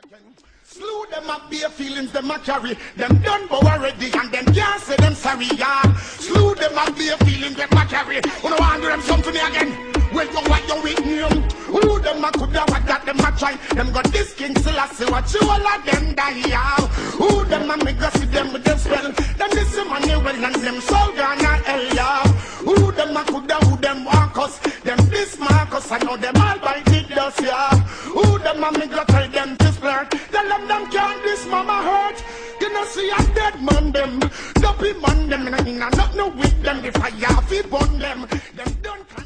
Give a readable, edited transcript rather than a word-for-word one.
Slew them up, bare feelings them a carry. Them done but already and them can't say them sorry, yeah. Slew them up, bare feelings them a carry. You know want to do them something to me again? Well, you what you with me? Who them a coulda what that them a try? Them got this king still a see what you all of them die, yeah. Who them a make us see them with them spell? Them this money well and them soul gone a hell, yeah. Who them a coulda who them walk us? Them this Marcus I know them all by the dust, yeah. Who them a make us tell them to splurt? Tell them can't this mama hurt. You know see a dead man them, dopey man them, and I not no with them. If I have it burn them don't.